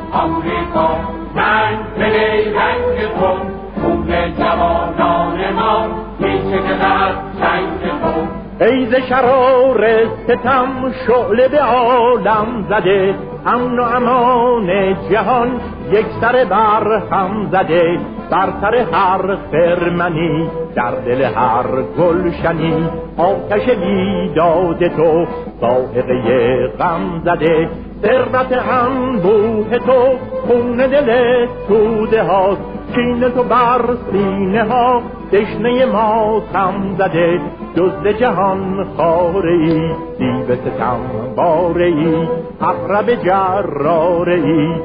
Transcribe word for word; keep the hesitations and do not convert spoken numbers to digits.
آمریکا رنگ بده رنگ کن خون جوانان ما می چکد چنگ کن ای ز شرار ستم شعله به عالم زده امن و امان جهان یک سر بر هم زده بر سر هر خرمنی در دل هر گلشنی آتش بیداد تو ذائقه غم زده ثروت انبوه تو خون دل توده هاست کین تو بر سینه ها دشنه ما خم زده دزد جهان خاره ای دیو ستم باره ای عقرب جراره ای